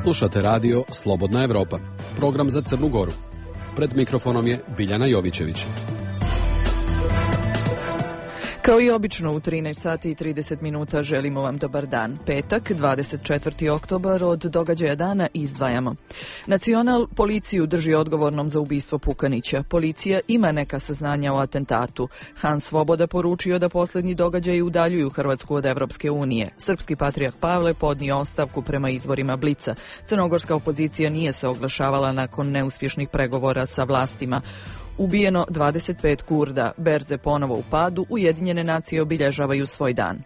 Slušate radio Slobodna Evropa, program za Crnu Goru. Pred mikrofonom je Biljana Jovićević. Kao i obično u 13 sati i 30 minuta želimo vam dobar dan. Petak, 24. oktobar, od događaja dana izdvajamo. Nacional policiju drži odgovornom za ubistvo Pukanića. Policija ima neka saznanja o atentatu. Han Svoboda poručio da posljednji događaji udaljuju Hrvatsku od Evropske unije. Srpski patrijarh Pavle podnio ostavku prema izvorima Blica. Crnogorska opozicija nije se oglašavala nakon neuspješnih pregovora sa vlastima. Ubijeno 25 Kurda, berze ponovo u padu, Ujedinjene nacije obilježavaju svoj dan.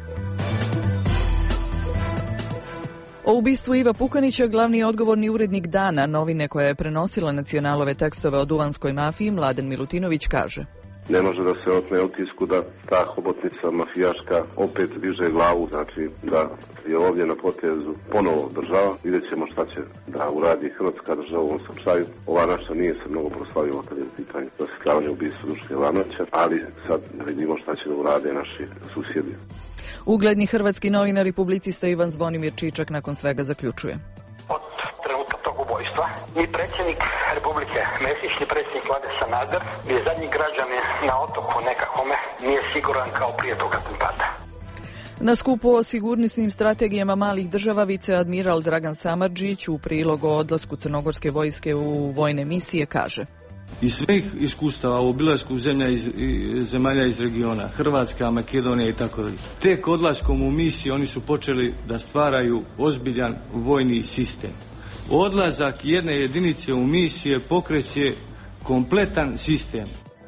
O ubistvu Iva Pukanića glavni odgovorni urednik Dana, novine koja je prenosila Nacionalove tekstove o duvanskoj mafiji, Mladen Milutinović kaže: Ne može da se otme utisku da ta hobotnica mafijaška opet diže glavu, znači da je ovdje na potezu ponovo država. Vidjet ćemo šta će da uradi Hrvatska država u ovom slučaju. Ova naša nije se mnogo proslavila kad je u pitanju rasvjetljavanje ubistva Duška Jovanovića, ali sad vidimo šta će da urade naši susjedi. Ugledni hrvatski novinar i publicista Ivan Zvonimir Čičak nakon svega zaključuje: Od trenutka tog ubojstva ni predsjednik Republike Mesić, ni predsjednik vlade Sanader, ni zadnji građanin na otoku nekakvome nije siguran kao prije tog atentata. Na skupu o sigurnosnim strategijama malih država viceadmiral Dragan Samardžić u prilogu o odlasku crnogorske vojske u vojne misije kaže: Iz svih iskustava u obilasku zemalja iz regiona, Hrvatska, Makedonija i tako dalje, tek odlaskom u misiju oni su počeli da stvaraju ozbiljan vojni sistem. Odlazak jedne jedinice u misije pokreće kompletan sistem.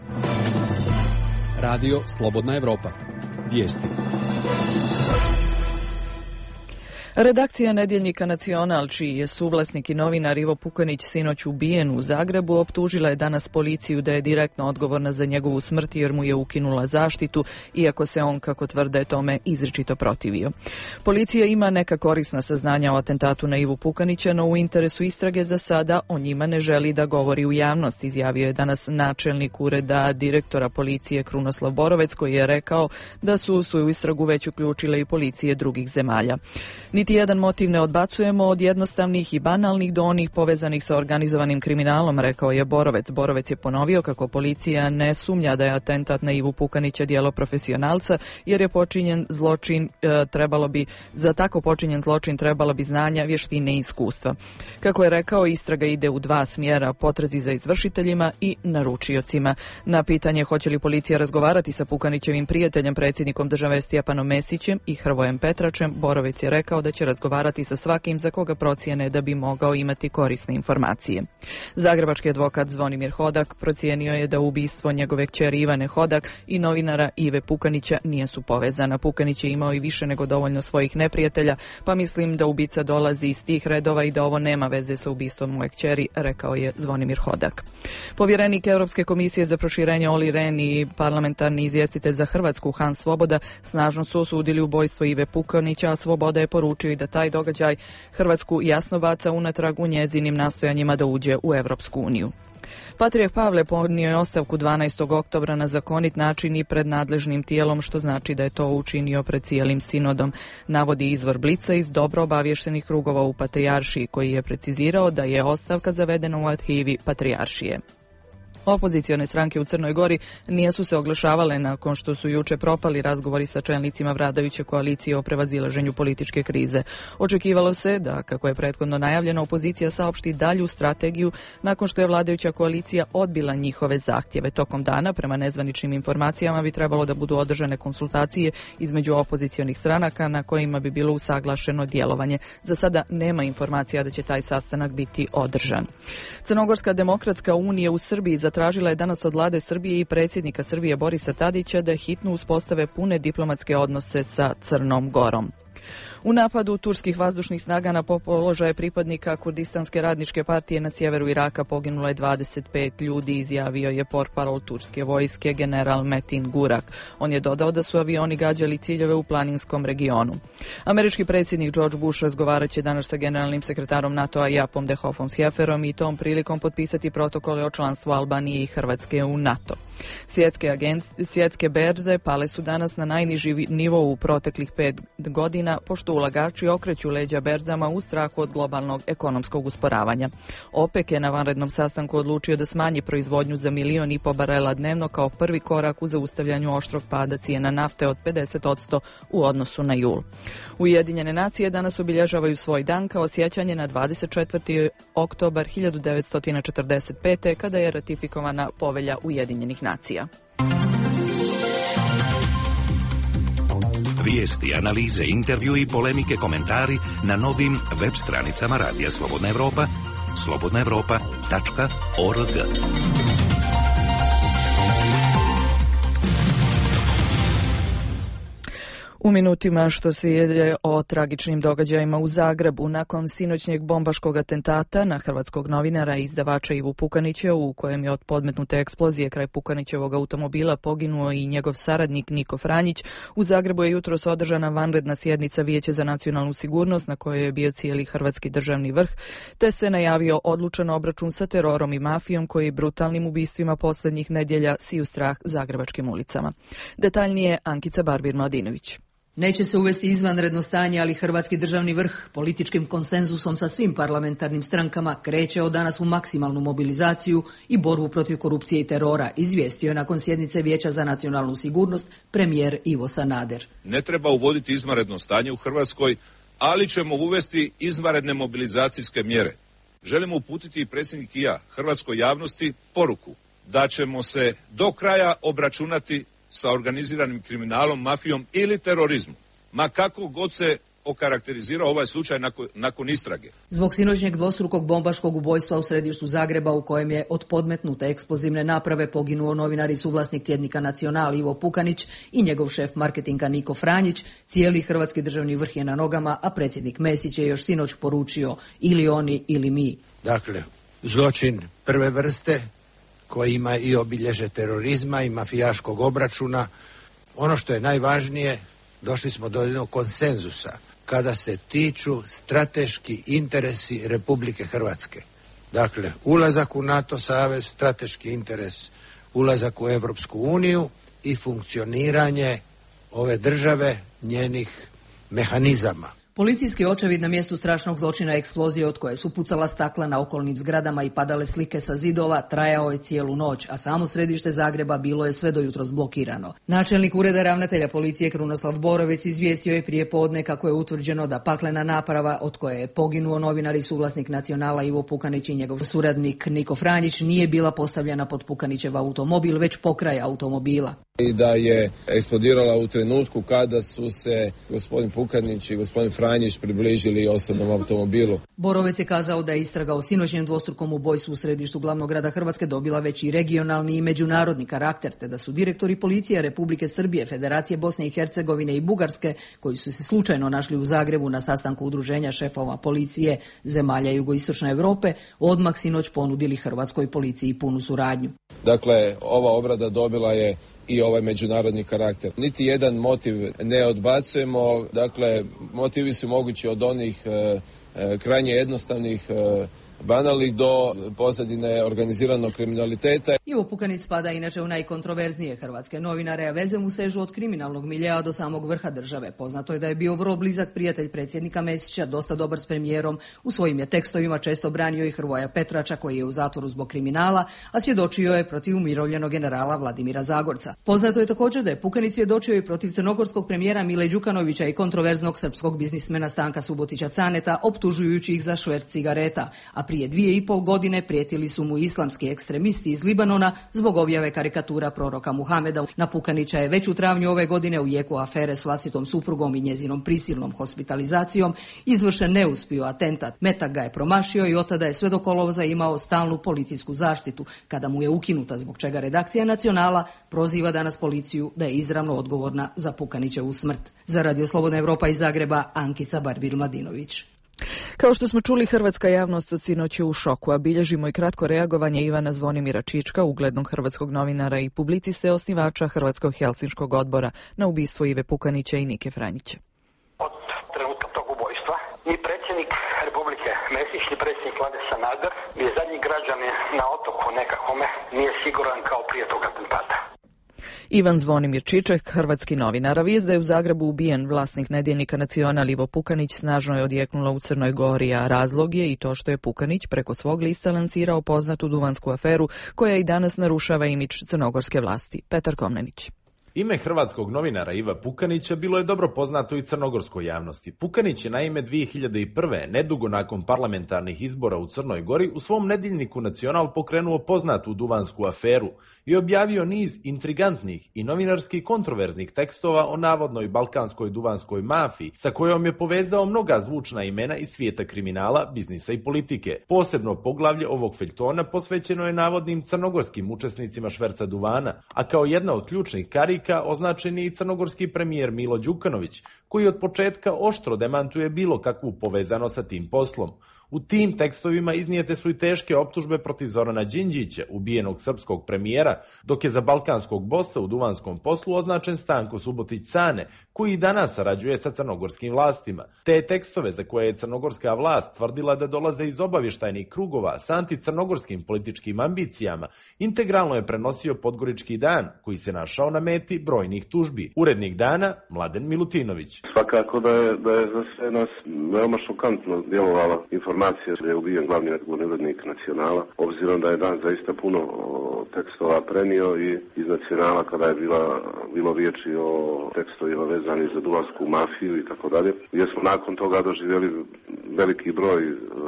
Radio Slobodna Evropa. Vijesti. Redakcija nedjeljnika Nacional, čiji je suvlasnik i novinar Ivo Pukanić sinoć ubijen u Zagrebu, optužila je danas policiju da je direktno odgovorna za njegovu smrt jer mu je ukinula zaštitu, iako se on, kako tvrde, tome izričito protivio. Policija ima neka korisna saznanja o atentatu na Ivu Pukanića, no u interesu istrage za sada o njima ne želi da govori u javnost, izjavio je danas načelnik ureda direktora policije Krunoslav Borovec, koji je rekao da su u svoju istragu već uključile i policije drugih zemalja. Niti jedan motiv ne odbacujemo, od jednostavnih i banalnih do onih povezanih sa organizovanim kriminalom, rekao je Borovec. Borovec je ponovio kako policija ne sumnja da je atentat na Ivu Pukanića djelo profesionalca, jer je počinjen zločin, za tako počinjen zločin trebalo bi znanja, vještine i iskustva. Kako je rekao, istraga ide u dva smjera, potrazi za izvršiteljima i naručiocima. Na pitanje hoće li policija razgovarati sa Pukanićevim prijateljem, predsjednikom države Stjepanom Mesićem i Hrvojem Petračem, Borovec je rekao da će razgovarati sa svakim za koga procijene da bi mogao imati korisne informacije. Zagrebački advokat Zvonimir Hodak procijenio je da ubistvo njegove kćeri Ivane Hodak i novinara Ive Pukanića nisu povezana. Pukanić je imao i više nego dovoljno svojih neprijatelja, pa mislim da ubica dolazi iz tih redova i da ovo nema veze sa ubistvom moje kćeri, rekao je Zvonimir Hodak. Povjerenik Europske komisije za proširenje Olli Rehn i parlamentarni izvjestitelj za Hrvatsku Han Svoboda snažno su osudili ubojstvo Ive Pukanića, a Svoboda je poručio i da taj događaj Hrvatsku jasno baca unatrag u njezinim nastojanjima da uđe u Evropsku uniju. Patrijarh Pavle podnio je ostavku 12. oktobra na zakonit način i pred nadležnim tijelom, što znači da je to učinio pred cijelim sinodom, navodi izvor Blica iz dobro obavještenih krugova u Patrijaršiji, koji je precizirao da je ostavka zavedena u arhivi Patrijaršije. Opozicione stranke u Crnoj Gori nisu se oglašavale nakon što su juče propali razgovori sa čelnicima vladajuće koalicije o prevazilaženju političke krize. Očekivalo se da, kako je prethodno najavljeno, opozicija saopšti dalju strategiju nakon što je vladajuća koalicija odbila njihove zahtjeve. Tokom dana, prema nezvaničnim informacijama, bi trebalo da budu održane konsultacije između opozicionih stranaka na kojima bi bilo usaglašeno djelovanje. Za sada nema informacija da će taj sastanak biti održan. Crnogorska demokratska unija u Srbiji zatražila je danas od vlade Srbije i predsjednika Srbije Borisa Tadića da hitno uspostave pune diplomatske odnose sa Crnom Gorom. U napadu turskih vazdušnih snaga na položaje pripadnika Kurdistanske radničke partije na sjeveru Iraka poginulo je 25 ljudi, izjavio je portparol turske vojske general Metin Gurak. On je dodao da su avioni gađali ciljeve u planinskom regionu. Američki predsjednik George Bush razgovarat će danas sa generalnim sekretarom NATO-a Japom Dehofom Sjeferom i tom prilikom potpisati protokole o članstvu Albanije i Hrvatske u NATO. Svjetske berze pale su danas na najniži nivo u proteklih 5 godina, pošto ulagači okreću leđa berzama u strahu od globalnog ekonomskog usporavanja. OPEC je na vanrednom sastanku odlučio da smanji proizvodnju za 1,5 miliona barela dnevno kao prvi korak u zaustavljanju oštrog pada cijena nafte od 50% u odnosu na jul. Ujedinjene nacije danas obilježavaju svoj dan kao sjećanje na 24. oktobar 1945. kada je ratifikovana Povelja Ujedinjenih nacija. Vijesti, analize, intervju i polemike, komentari na novim web stranicama Radija Slobodna Evropa, slobodnaevropa.org. U minutima što se jede o tragičnim događajima u Zagrebu nakon sinoćnjeg bombaškog atentata na hrvatskog novinara i izdavača Ivu Pukanića, u kojem je od podmetnute eksplozije kraj Pukanićevog automobila poginuo i njegov saradnik Niko Franjić, u Zagrebu je jutros održana vanredna sjednica Vijeća za nacionalnu sigurnost na kojoj je bio cijeli hrvatski državni vrh, te se najavio odlučan obračun sa terorom i mafijom koji brutalnim ubistvima posljednjih nedjelja siju strah zagrebačkim ulicama. Detaljnije Ankica Barbir-Mladinović. Neće se uvesti izvanredno stanje, ali hrvatski državni vrh političkim konsenzusom sa svim parlamentarnim strankama kreće od danas u maksimalnu mobilizaciju i borbu protiv korupcije i terora, izvijestio je nakon sjednice Vijeća za nacionalnu sigurnost premijer Ivo Sanader. Ne treba uvoditi izvanredno stanje u Hrvatskoj, ali ćemo uvesti izvanredne mobilizacijske mjere. Želimo uputiti i predsjednik i ja hrvatskoj javnosti poruku da ćemo se do kraja obračunati sa organiziranim kriminalom, mafijom ili terorizmom, ma kako god se okarakterizirao ovaj slučaj nakon istrage. Zbog sinoćnjeg dvostrukog bombaškog ubojstva u središtu Zagreba, u kojem je od podmetnute eksplozivne naprave poginuo novinar i suvlasnik tjednika Nacional Ivo Pukanić i njegov šef marketinga Niko Franjić, cijeli hrvatski državni vrh je na nogama, a predsjednik Mesić je još sinoć poručio ili oni ili mi. Dakle, zločin prve vrste koji ima i obilježe terorizma i mafijaškog obračuna. Ono što je najvažnije, došli smo do jednog konsenzusa kada se tiču strateški interesi Republike Hrvatske. Dakle, ulazak u NATO savez, strateški interes, ulazak u Europsku uniju i funkcioniranje ove države, njenih mehanizama. Policijski očevid na mjestu strašnog zločina eksplozije od koje su pucala stakla na okolnim zgradama i padale slike sa zidova trajao je cijelu noć, a samo središte Zagreba bilo je sve do jutros blokirano. Načelnik ureda ravnatelja policije Krunoslav Borovec izvijestio je prije podne kako je utvrđeno da paklena naprava od koje je poginuo novinar i suvlasnik Nacionala Ivo Pukanić i njegov suradnik Niko Franjić nije bila postavljena pod Pukanićev automobil, već pokraj automobila. I da je eksplodirala u trenutku kada su se gospodin Pukanić i gospodin Franjić približili osobnom automobilu. Borovec je kazao da je istraga o sinoćnjem dvostrukom ubojstvu u središtu glavnog grada Hrvatske dobila već i regionalni i međunarodni karakter, te da su direktori policije Republike Srbije, Federacije Bosne i Hercegovine i Bugarske, koji su se slučajno našli u Zagrebu na sastanku udruženja šefova policije zemalja jugoistočne Europe, odmah sinoć ponudili hrvatskoj policiji punu suradnju. Dakle, ova obrada dobila je i ovaj međunarodni karakter. Niti jedan motiv ne odbacujemo, dakle, motivi su mogući od onih krajnje jednostavnih, banalnih do pozadine organiziranog kriminaliteta. Ivo Pukanić spada inače u najkontroverznije hrvatske novinare, a veze mu sežu od kriminalnog miljea do samog vrha države. Poznato je da je bio vrlo blizak prijatelj predsjednika Mesića, dosta dobar s premijerom, u svojim je tekstovima često branio i Hrvoja Petrača koji je u zatvoru zbog kriminala, a svjedočio je protiv umirovljenog generala Vladimira Zagorca. Poznato je također da je Pukanić svjedočio i protiv crnogorskog premijera Mile Đukanovića i kontroverznog srpskog biznismena Stanka Subotića Caneta, optužujući ih za šverc cigareta, a prije 2,5 godine prijetili su mu islamski ekstremisti iz Libanona zbog objave karikatura proroka Muhameda. Na Pukanića je već u travnju ove godine u jeku afere s vlastitom suprugom i njezinom prisilnom hospitalizacijom izvršen neuspio atentat. Metak ga je promašio i od tada je sve do kolovoza imao stalnu policijsku zaštitu, kada mu je ukinuta, zbog čega redakcija Nacionala proziva danas policiju da je izravno odgovorna za Pukanićevu smrt. Za Radio Slobodna Evropa iz Zagreba, Ankica Barbir-Mladinović. Kao što smo čuli, hrvatska javnost od sinoć je u šoku, a bilježimo i kratko reagovanje Ivana Zvonimira Čička, uglednog hrvatskog novinara i publiciste, osnivača Hrvatskog helsinškog odbora na ubistvo Ive Pukanića i Nike Franjića. Od trenutka tog ubojstva ni predsjednik Republike Mesić, ni predsjednik vlade Sanader, ni zadnji građani na otoku nekakvome nije siguran kao prije tog atentata. Ivan Zvonimir Čiček, hrvatski novinar. A vijest da je u Zagrebu ubijen vlasnik nedjeljnika Nacional Ivo Pukanić snažno je odjeknula u Crnoj Gori, a razlog je i to što je Pukanić preko svog lista lansirao poznatu duvansku aferu koja i danas narušava imidž crnogorske vlasti. Petar Komnenić. Ime hrvatskog novinara Iva Pukanića bilo je dobro poznato i crnogorskoj javnosti. Pukanić je naime 2001. nedugo nakon parlamentarnih izbora u Crnoj Gori u svom nedjeljniku Nacional pokrenuo poznatu duvansku aferu i objavio niz intrigantnih i novinarski kontroverznih tekstova o navodnoj balkanskoj duvanskoj mafiji sa kojom je povezao mnoga zvučna imena iz svijeta kriminala, biznisa i politike. Posebno poglavlje ovog feljtona posvećeno je navodnim crnogorskim učesnicima šverca duvana, a kao jedna od ključnih karika označen je i crnogorski premijer Milo Đukanović, koji od početka oštro demantuje bilo kakvu povezano sa tim poslom. U tim tekstovima iznijete su i teške optužbe protiv Zorana Đinđića, ubijenog srpskog premijera, dok je za balkanskog bossa u duvanskom poslu označen Stanko Subotić Cane, koji i danas sarađuje sa crnogorskim vlastima. Te tekstove za koje je crnogorska vlast tvrdila da dolaze iz obavještajnih krugova sa anticrnogorskim političkim ambicijama, integralno je prenosio Podgorički dan, koji se našao na meti brojnih tužbi. Urednik dana, Mladen Milutinović. Svakako da je za sve nas veoma šokantno djelovala informacija da je ubijen glavni urednik Nacionala, obzirom da je dan zaista puno tekstova prenio i iz Nacionala kada je bilo riječi o tekstovima vezani za duvansku mafiju i tako dalje, gdje smo nakon toga doživjeli veliki broj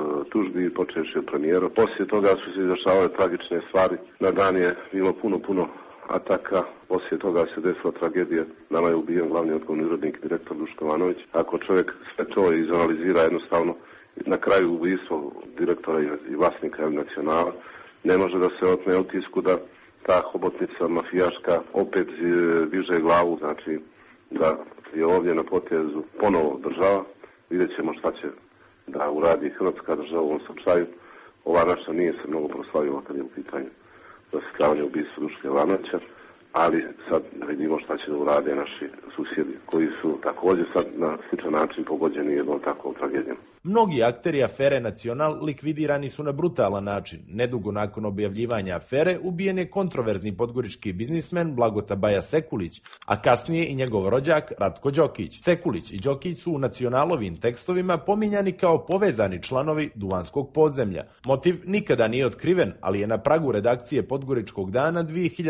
tužbi počevši od premijera. Poslije toga su se izašavale tragične stvari. Na dan je bilo puno ataka. Poslije toga se desila tragedija. Nama je ubijen glavni odgovorni urednik, direktor Duško Ivanović. Ako čovjek sve to izanalizira jednostavno, na kraju ubistvo direktora i vlasnika Nacionala, ne može da se otme utisku da ta hobotnica mafijaška opet diže glavu, znači da je ovdje na potezu ponovo država. Vidjet ćemo šta će da uradi hrvatska država u ovom slučaju. Ova naša nije se mnogo proslavila kad je u pitanju rasvjetljavanje ubistva Duška Ivanovića, ali sad vidimo šta će da urade naši susjedi, koji su također sad na sličan način pogođeni jednom takvom tragedijom. Mnogi akteri afere Nacional likvidirani su na brutalan način. Nedugo nakon objavljivanja afere ubijen je kontroverzni podgorički biznismen Blagota Baja Sekulić, a kasnije i njegov rođak Ratko Đokić. Sekulić i Đokić su u Nacionalovim tekstovima pominjani kao povezani članovi duvanskog podzemlja. Motiv nikada nije otkriven, ali je na pragu redakcije Podgoričkog dana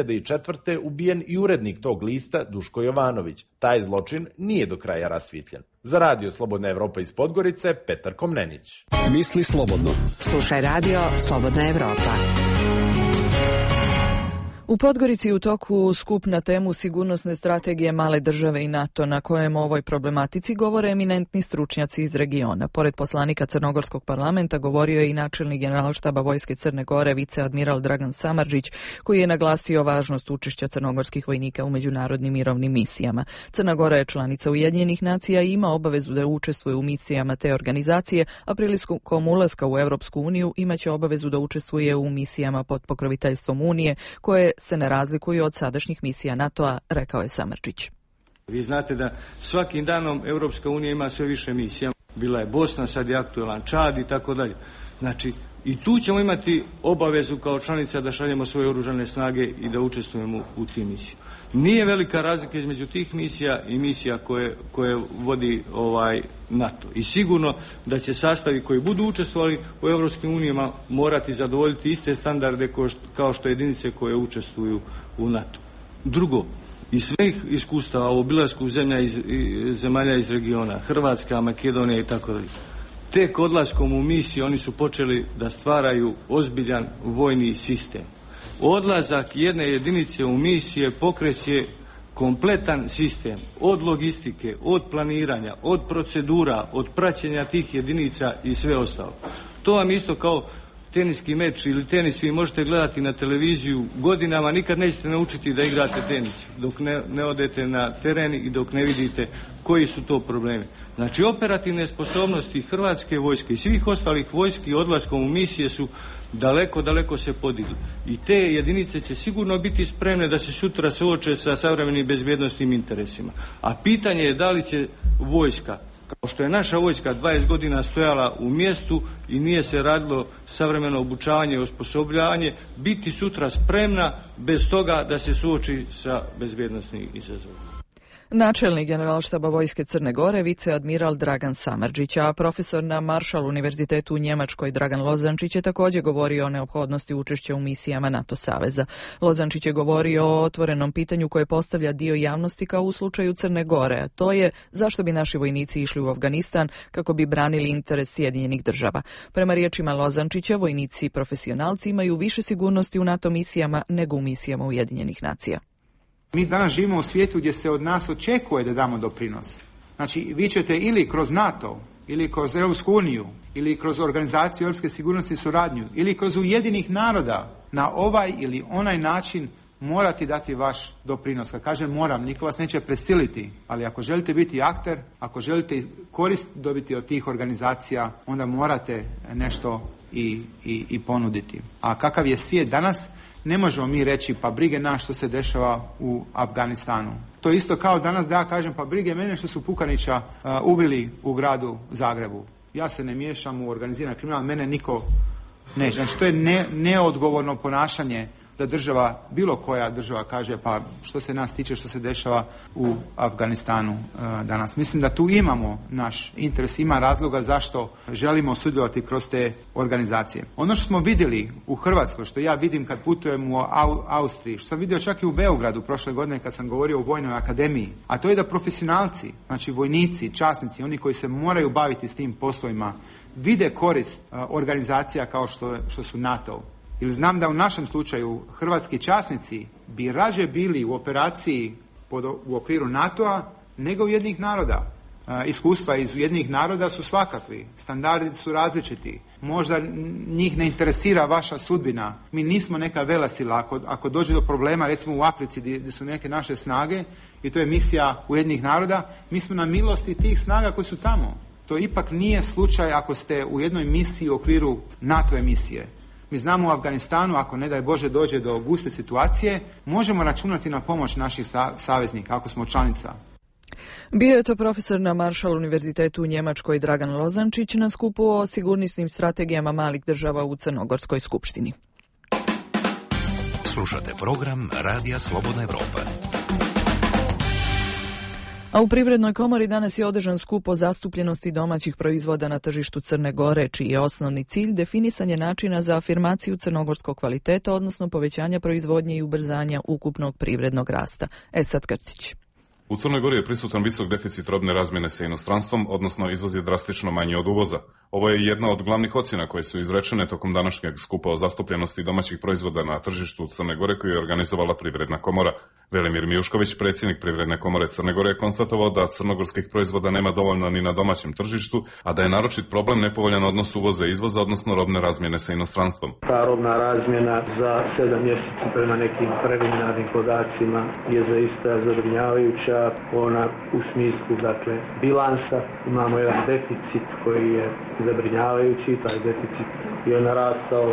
2004. ubijen i urednik tog lista Duško Jovanović. Taj zločin nije do kraja rasvijetljen. Za Radio Slobodna Evropa iz Podgorice, Petar Komnenić. Misli slobodno. Slušaj Radio Slobodna Evropa. U Podgorici u toku skup na temu sigurnosne strategije male države i NATO, na kojem o ovoj problematici govore eminentni stručnjaci iz regiona. Pored poslanika Crnogorskog parlamenta govorio je i načelnik generalštaba Vojske Crne Gore, viceadmiral Dragan Samardžić, koji je naglasio važnost učešća crnogorskih vojnika u međunarodnim mirovnim misijama. Crna Gora je članica Ujedinjenih nacija i ima obavezu da učestvuje u misijama te organizacije, a prilikom ulaska u Europsku uniju imaće obavezu da učestvuje u misijama pod pokroviteljstvom Unije, koje se ne razlikuju od sadašnjih misija NATO-a, rekao je Samardžić. Vi znate da svakim danom Europska unija ima sve više misija. Bila je Bosna, sad je aktualan Čad i tako dalje. Znači, i tu ćemo imati obavezu kao članica da šaljemo svoje oružane snage i da učestvujemo u tim misijama. Nije velika razlika između tih misija i misija koje vodi NATO. I sigurno da će sastavi koji budu učestvovali u Europskim unijama morati zadovoljiti iste standarde kao što jedinice koje učestvuju u NATO. Drugo, iz svih iskustava u obilasku zemalja iz regiona, Hrvatska, Makedonija i tako dalje, tek odlaskom u misiju oni su počeli da stvaraju ozbiljan vojni sistem. Odlazak jedne jedinice u misije pokreće kompletan sistem od logistike, od planiranja, od procedura, od praćenja tih jedinica i sve ostalo. To vam isto kao teniski meč ili tenis vi možete gledati na televiziju godinama, nikad nećete naučiti da igrate tenis dok ne odete na teren i dok ne vidite koji su to problemi. Znači, operativne sposobnosti Hrvatske vojske i svih ostalih vojski odlaskom u misije su daleko se podigli. I te jedinice će sigurno biti spremne da se sutra suoče sa savremenim bezbjednosnim interesima. A pitanje je da li će vojska Kao što je naša vojska 20 godina stojala u mjestu i nije se radilo savremeno obučavanje i osposobljavanje, biti sutra spremna bez toga da se suoči sa bezbjednosnim izazovima. Načelnik Generalštaba vojske Crne Gore, viceadmiral Dragan Samardžić, a profesor na Marshall univerzitetu u Njemačkoj Dragan Lozančić je također govorio o neophodnosti učešća u misijama NATO saveza. Lozančić je govorio o otvorenom pitanju koje postavlja dio javnosti kao u slučaju Crne Gore, a to je zašto bi naši vojnici išli u Afganistan kako bi branili interes Sjedinjenih država. Prema riječima Lozančića, vojnici i profesionalci imaju više sigurnosti u NATO misijama nego u misijama Ujedinjenih nacija. Mi danas živimo u svijetu gdje se od nas očekuje da damo doprinos. Znači, vi ćete ili kroz NATO, ili kroz Europsku uniju, ili kroz Organizaciju Europske sigurnosti i suradnju, ili kroz Ujedinjenih naroda na ovaj ili onaj način morati dati vaš doprinos. Kad kažem moram, niko vas neće prisiliti, ali ako želite biti akter, ako želite korist dobiti od tih organizacija, onda morate nešto i ponuditi. A kakav je svijet danas, ne možemo mi reći pa brige nas što se dešava u Afganistanu. To je isto kao danas da ja kažem pa brige mene što su Pukanića ubili u gradu Zagrebu. Ja se ne miješam u organizirani kriminal, mene niko neće. Znači to je neodgovorno ponašanje da država, bilo koja država kaže pa što se nas tiče što se dešava u Afganistanu danas. Mislim da tu imamo naš interes, ima razloga zašto želimo sudjelovati kroz te organizacije. Ono što smo vidjeli u Hrvatskoj, što ja vidim kad putujem u Austriji, što sam vidio čak i u Beogradu prošle godine kad sam govorio o Vojnoj akademiji, a to je da profesionalci, znači vojnici, časnici, oni koji se moraju baviti s tim poslovima, vide korist organizacija kao što su NATO. Ili znam da u našem slučaju hrvatski časnici bi rađe bili u operaciji u okviru NATO-a nego Ujedinjenih naroda. Iskustva iz Ujedinjenih naroda su svakakvi, standardi su različiti. Možda njih ne interesira vaša sudbina. Mi nismo neka velesila. Ako dođe do problema, recimo u Africi gdje su neke naše snage i to je misija Ujedinjenih naroda, mi smo na milosti tih snaga koji su tamo. To ipak nije slučaj ako ste u jednoj misiji u okviru NATO emisije. Mi znamo u Afganistanu, ako ne daj Bože dođe do guste situacije, možemo računati na pomoć naših saveznika, ako smo članica. Bio je to profesor na Marshall univerzitetu u Njemačkoj Dragan Lozančić na skupu o sigurnosnim strategijama malih država u Crnogorskoj skupštini. Slušate program Radija Slobodna Evropa. A u Privrednoj komori danas je održan skup o zastupljenosti domaćih proizvoda na tržištu Crne Gore, čiji je osnovni cilj definisanje načina za afirmaciju crnogorskog kvaliteta, odnosno povećanja proizvodnje i ubrzanja ukupnog privrednog rasta. Esad Krcić. U Crnoj Gori je prisutan visok deficit robne razmjene sa inostranstvom, odnosno izvoz je drastično manji od uvoza. Ovo je jedna od glavnih ocjena koje su izrečene tokom današnjeg skupa o zastupljenosti domaćih proizvoda na tržištu Crne Gore koju je organizovala Privredna komora. Velimir Mijušković, predsjednik Privredne komore Crne Gore, je konstatovao da crnogorskih proizvoda nema dovoljno ni na domaćem tržištu, a da je naročit problem nepovoljan odnos uvoza i izvoza, odnosno robne razmjene sa inostranstvom. Ta robna razmjena za 7 mjeseci prema nekim preliminarnim podacima je zaista zabrinjavajuća. Ona u smislu, dakle, bilansa. Imamo jedan deficit koji je zabrinjavajući, taj deficit je narastao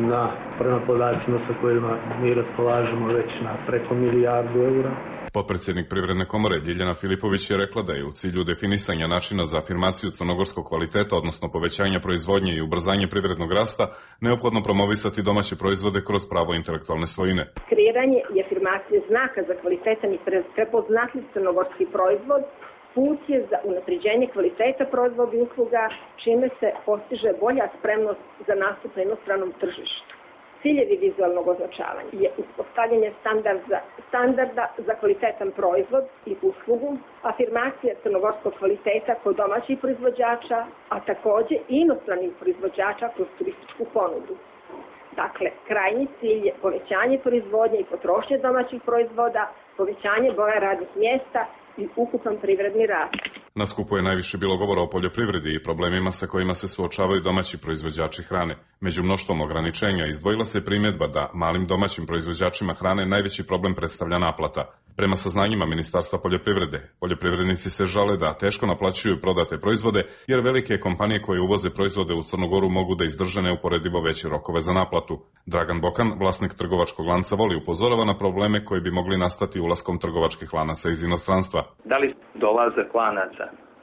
prema podacima sa kojima mi raspolažemo već na preko milijardu eura. Potpredsjednik Privredne komore Ljiljana Filipović je rekla da je u cilju definisanja načina za afirmaciju crnogorskog kvaliteta, odnosno povećanja proizvodnje i ubrzanje privrednog rasta, neophodno promovisati domaće proizvode kroz pravo intelektualne svojine. Kreiranje i afirmacije znaka za kvalitetan i prepoznatljiv crnogorski proizvod put je za unapređenje kvaliteta proizvoda i usluga, čime se postiže bolja spremnost za nastup na inostranom tržištu. Ciljevi vizualnog označavanja je uspostavljanje standarda za kvalitetan proizvod i uslugu, afirmacija crnogorskog kvaliteta kod domaćih proizvođača, a također i inostranih proizvođača kroz turističku ponudu. Dakle, krajnji cilj je povećanje proizvodnje i potrošnje domaćih proizvoda, povećanje broja radnih mjesta i ukupan privredni rast. Na skupu je najviše bilo govora o poljoprivredi i problemima sa kojima se suočavaju domaći proizvođači hrane. Među mnoštvom ograničenja izdvojila se primjedba da malim domaćim proizvođačima hrane najveći problem predstavlja naplata. Prema saznanjima Ministarstva poljoprivrede, poljoprivrednici se žale da teško naplaćuju prodate proizvode, jer velike kompanije koje uvoze proizvode u Crnu Goru mogu da izdrže neuporedivo veće rokove za naplatu. Dragan Bokan, vlasnik trgovačkog lanca Voli, upozorava na probleme koji bi mogli nastati ulaskom trgovačkih lanaca iz inostranstva. Da li dolazak lanaca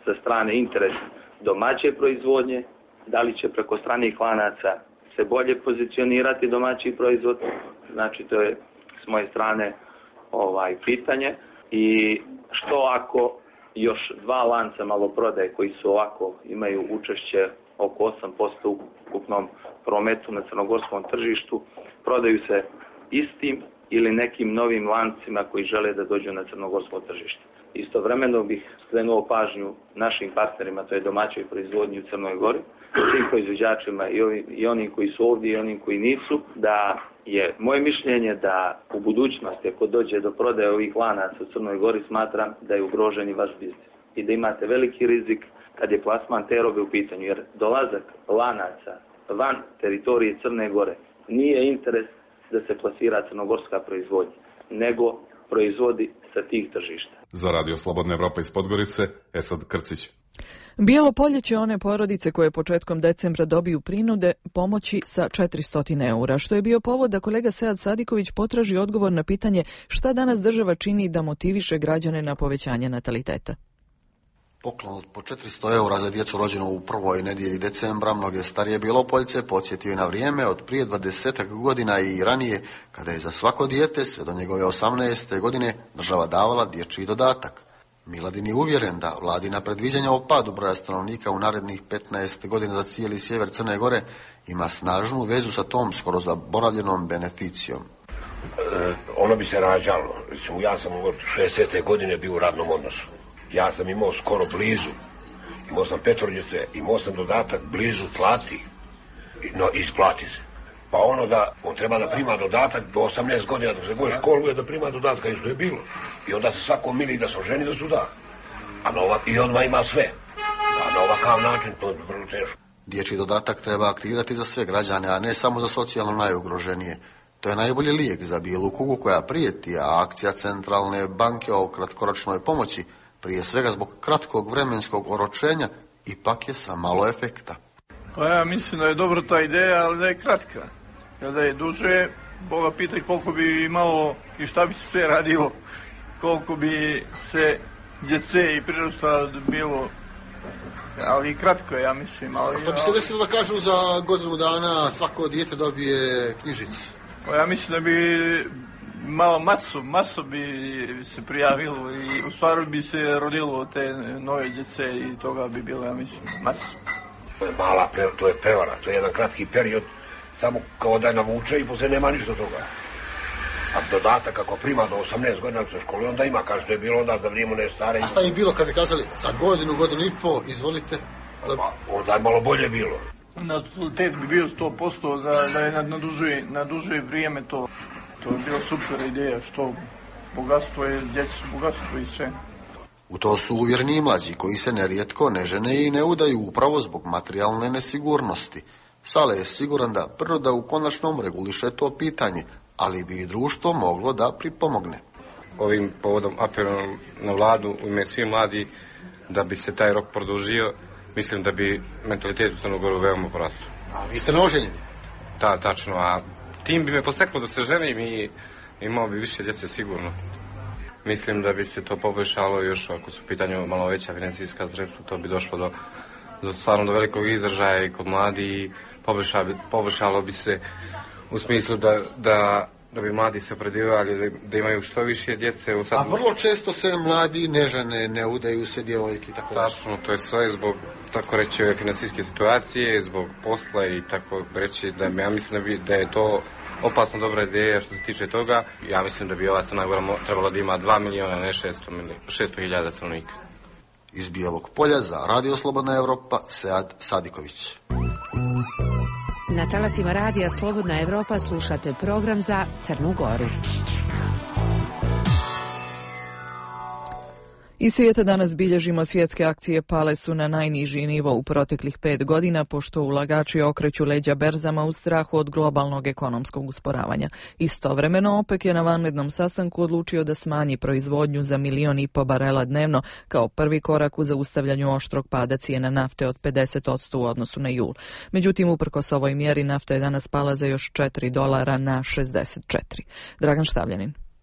sa strane interes domaće proizvodnje, da li će preko stranih lanaca se bolje pozicionirati domaći proizvod, znači to je s moje strane pitanje. I što ako još dva lanca maloprodaje koji su ovako imaju učešće oko 8% u ukupnom prometu na crnogorskom tržištu, prodaju se istim ili nekim novim lancima koji žele da dođu na crnogorsko tržište. Istovremeno bih skrenuo pažnju našim partnerima, to je domaćoj proizvodnji u Crnoj Gori, svim proizvođačima i onim koji su ovdje i onim koji nisu, da je moje mišljenje da u budućnosti ako dođe do prodaje ovih lanaca u Crnoj Gori, smatram da je ugrožen i vaš biznis i da imate veliki rizik kad je plasman te robe u pitanju, jer dolazak lanaca van teritorije Crne Gore nije interes da se plasira crnogorska proizvodnja, nego proizvodi sa tih tržišta. Za Radio Slobodna Evropa iz Podgorice, Esad Krcić. Bijelo polje će one porodice koje početkom decembra dobiju prinude pomoći sa 400 eura, što je bio povod da kolega Sead Sadiković potraži odgovor na pitanje šta danas država čini da motiviše građane na povećanje nataliteta. Poklon od po 400 eura za djecu rođenu u prvoj nedjelji decembra mnoge starije Bjelopoljce podsjetio je na vrijeme od prije 20 godina i ranije, kada je za svako dijete sve do njegove 18. godine država davala dječji dodatak. Miladin je uvjeren da vladina predviđanja o padu broja stanovnika u narednih 15 godina za cijeli sjever Crne Gore ima snažnu vezu sa tom skoro zaboravljenom beneficijom. Ono bi se rađalo. Ja sam od 60. godine bio u radnom odnosu. Ja sam imao skoro blizu. Imao sam petrodjece, imao sam dodatak blizu plati. No, isplati se. Pa ono da on treba da prima dodatak do 18 godina, dok se goje školuje da prima dodatka i što je bilo. I onda se svako mili da se oženi da su da. I odmah ima sve. A na ovakav način to je vrlo teško. Dječji dodatak treba aktivirati za sve građane, a ne samo za socijalno najugroženije. To je najbolji lijek za bijelu kugu koja prijeti, a akcija Centralne banke o kratkoročnoj pomoći, prije svega zbog kratkog vremenskog oročenja, ipak je sa malo efekta. Pa ja mislim da je dobro ta ideja, ali da je kratka. Kada je duže, Boga pitaj koliko bi imalo i šta bi se sve radilo, koliko bi se djece i prirosta bilo, ali kratko je, ja mislim. Ali, što bi se desilo da kažu za godinu dana svako dijete dobije knjižicu? Pa ja mislim da bi malo maso bi se prijavilo i u stvari bi se rodilo te nove djece i toga bi bilo, ja mislim, maso. To je prevara, to je jedan kratki period, samo kao da je navuče i poslije nema ništa toga. A dodatak ako prima do 18 godina u školi, onda ima, kaže što je bilo onda za vrijeme one stare. A šta je bilo kad je kazali za godinu i pol, izvolite? Onda je malo bolje bilo. Natalitet bi bio 100% da je na duže vrijeme to. To je bila super ideja, što bogatstvo je, djeca su bogatstvo i sve. U to su uvjereni mlađi koji se nerijetko ne žene i ne udaju upravo zbog materijalne nesigurnosti. Sale je siguran da priroda u konačnom reguliše to pitanje, ali bi i društvo moglo da pripomogne. Ovim povodom apelom na vladu u ime svih mladi da bi se taj rok produžio, mislim da bi mentalitet u Crnu Goru veoma porastao. A vi ste neoženjeni? Da, tačno, a tim bi me posteklo da se ženim i imao bi više djece sigurno. Mislim da bi se to poboljšalo još ako su u pitanju malo veća financijska sredstva, to bi došlo do velikog izražaja i kod mladi i poboljšalo bi se u smislu da bi mladi se opredjeljivali da imaju što više djece. A vrlo često se mladi ne žene, ne udaju se djevojke i tako da. Tačno, to je sve zbog, tako reći, financijske situacije, zbog posla i tako reći da ja mislim da je to opasno dobra ideja što se tiče toga. Ja mislim da bi ova Crna Gora trebala da ima 2 miliona, ne 600.000 stanovnika. Iz Bijelog polja za Radio Slobodna Evropa, Sead Sadiković. Na talasima Radija Slobodna Evropa slušate program za Crnu Goru. Iz svijeta danas bilježimo svjetske akcije pale su na najniži nivo u proteklih 5 godina, pošto ulagači okreću leđa berzama u strahu od globalnog ekonomskog usporavanja. Istovremeno OPEC je na vanrednom sastanku odlučio da smanji proizvodnju za 1,5 miliona barela dnevno kao prvi korak u zaustavljanju oštrog pada cijena nafte od 50% u odnosu na jul. Međutim, uprkos ovoj mjeri nafta je danas pala za još $4 na 64. Dragan Štavljanin.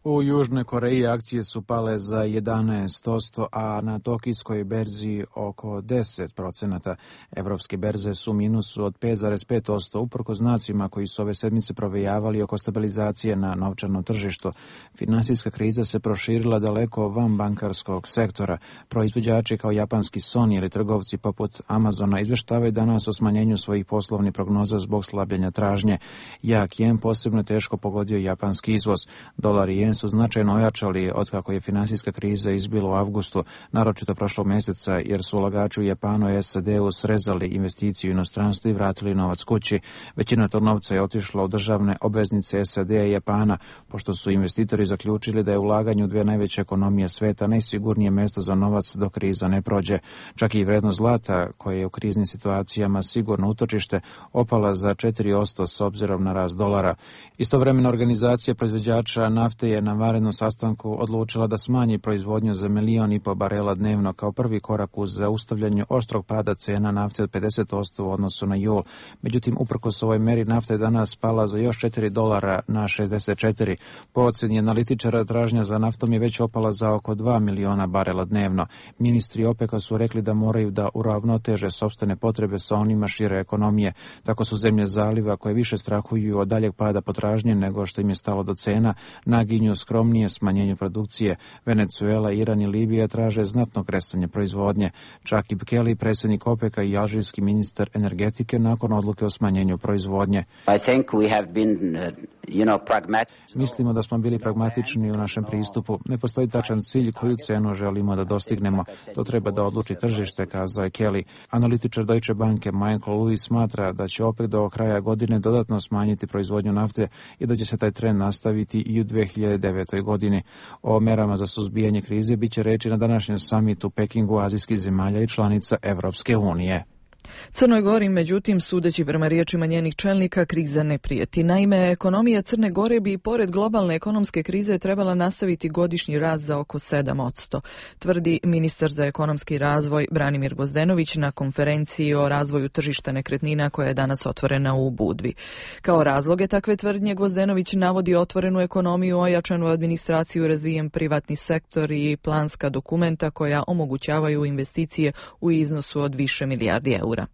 U Južnoj Koreji akcije su pale za 11%, a na tokijskoj berzi oko 10%. Evropske berze su u minusu od 5,5%, uprkos znacima koji su ove sedmice provejavali oko stabilizacije na novčanom tržištu. Finansijska kriza se proširila daleko van bankarskog sektora. Proizvođači kao japanski Sony ili trgovci poput Amazona izveštavaju danas o smanjenju svojih poslovnih prognoza zbog slabljenja tražnje. Jak jen posebno teško pogodio japanski izvoz. Dolar i jen su značajno ojačali otkako je finansijska kriza izbila u avgustu, naročito prošlog mjeseca, jer su ulagači u Japanu i SAD-u srezali investiciju u inostranstvu i vratili novac kući. Većina tog novca je otišla u državne obveznice SAD-a i Japana, pošto su investitori zaključili da je ulaganje u dvije najveće ekonomije sveta najsigurnije mjesto za novac dok kriza ne prođe. Čak i vrednost zlata, koja je u kriznim situacijama sigurno utočište, opala za 4% s obzirom na rast dolara. Istovremeno organizacija proizvođača nafte je na vanrednom sastanku odlučila da smanji proizvodnju za 1,5 miliona barela dnevno kao prvi korak uz zaustavljanje oštrog pada cena nafte od 50% u odnosu na jul. Međutim, uprkos ovoj meri nafta je danas pala za još $4 na 64. Po ocjeni analitičara, tražnja za naftom je već opala za oko 2 miliona barela dnevno. Ministri OPEC-a su rekli da moraju da uravnoteže sopstvene potrebe sa onima šire ekonomije. Tako su zemlje zaliva, koje više strahuju od daljeg pada potražnje nego što im je stalo do cena, naginju skromnije smanjenju produkcije. Venezuela, Iran i Libija traže znatno kresanje proizvodnje. Čak i Kelly, predsjednik OPEC-a i alžirski ministar energetike, nakon odluke o smanjenju proizvodnje. Mislimo da smo bili pragmatični u našem pristupu. Ne postoji tačan cilj koju cenu želimo da dostignemo. To treba da odluči tržište, kazao je Kelly. Analitičar Deutsche Banke Michael Lewis smatra da će OPEC do kraja godine dodatno smanjiti proizvodnju nafte i da će se taj trend nastaviti i u 2009. godini. O merama za suzbijanje krize biće reči na današnjem samitu u Pekingu azijskih zemalja i članica Evropske unije. Crnoj Gori, međutim, sudeći prema riječima njenih čelnika, kriza ne prijeti. Naime, ekonomija Crne Gore bi i pored globalne ekonomske krize trebala nastaviti godišnji rast za oko 7%, tvrdi ministar za ekonomski razvoj Branimir Gvozdenović na konferenciji o razvoju tržišta nekretnina koja je danas otvorena u Budvi. Kao razloge takve tvrdnje Gvozdenović navodi otvorenu ekonomiju, ojačanu administraciju, razvijen privatni sektor i planska dokumenta koja omogućavaju investicije u iznosu od više milijardi eura.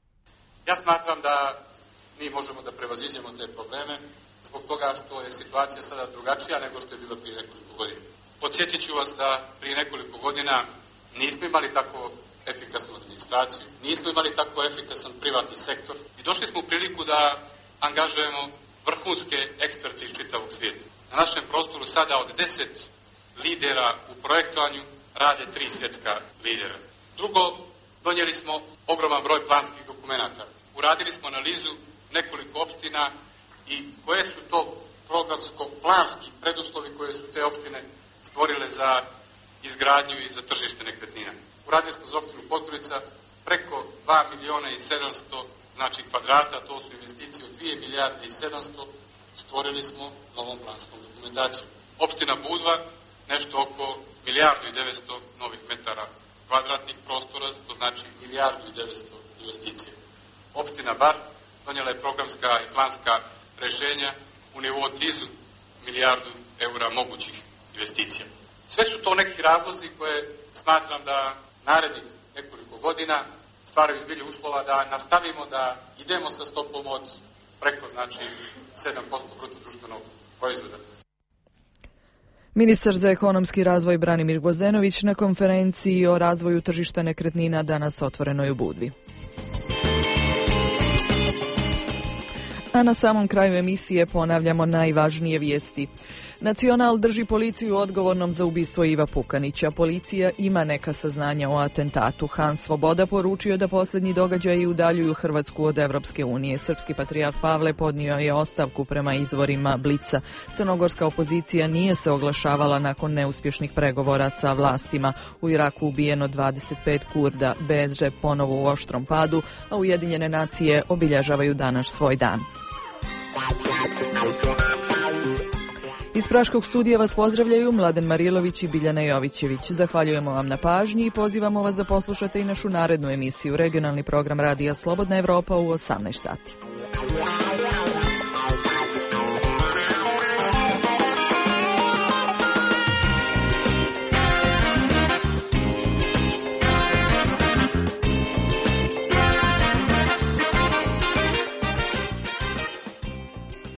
Ja smatram da mi možemo da prevaziđemo te probleme zbog toga što je situacija sada drugačija nego što je bila prije nekoliko godina. Podsjetit ću vas da prije nekoliko godina nismo imali tako efikasnu administraciju, nismo imali tako efikasan privatni sektor i došli smo u priliku da angažujemo vrhunske eksperte iz čitavog svijeta. Na našem prostoru sada od 10 lidera u projektovanju rade 3 svjetska lidera. Drugo, donijeli smo ogroman broj planskih dokumenata. Uradili smo analizu nekoliko opština i koje su to programsko-planski preduslovi koje su te opštine stvorile za izgradnju i za tržište nekretnina. Uradili smo za opštinu Podgorica preko 2 miliona i 700 kvadrata, to su investicije od 2 milijarde i 700, stvorili smo novom planskom dokumentacijom. Opština Budva, nešto oko 1 milijardu i 900 novih metara kvadratnih prostora, to znači 1 milijardu i 900 investicija. Opština Bar donijela je programska i planska rešenja u nivou blizu 1 milijardu eura mogućih investicija. Sve su to neki razlozi koje smatram da narednih nekoliko godina stvaraju zbilje uslova da nastavimo da idemo sa stopom od preko 7% bruto društvenog proizvoda. Ministar za ekonomski razvoj Branimir Gvozdenović na konferenciji o razvoju tržišta nekretnina danas otvorenoj u Budvi. A na samom kraju emisije ponavljamo najvažnije vijesti. Nacional drži policiju odgovornom za ubistvo Iva Pukanića. Policija ima neka saznanja o atentatu. Han Svoboda poručio da posljednji događaji udaljuju Hrvatsku od Evropske unije. Srpski patrijarh Pavle podnio je ostavku prema izvorima Blica. Crnogorska opozicija nije se oglašavala nakon neuspješnih pregovora sa vlastima. U Iraku ubijeno 25 Kurda. BSŽ ponovo u oštrom padu, a Ujedinjene nacije obilježavaju danas svoj dan. Iz Praškog studija vas pozdravljaju Mladen Marilović i Biljana Jovićević. Zahvaljujemo vam na pažnji i pozivamo vas da poslušate i našu narednu emisiju, regionalni program Radija Slobodna Evropa u 18 sati.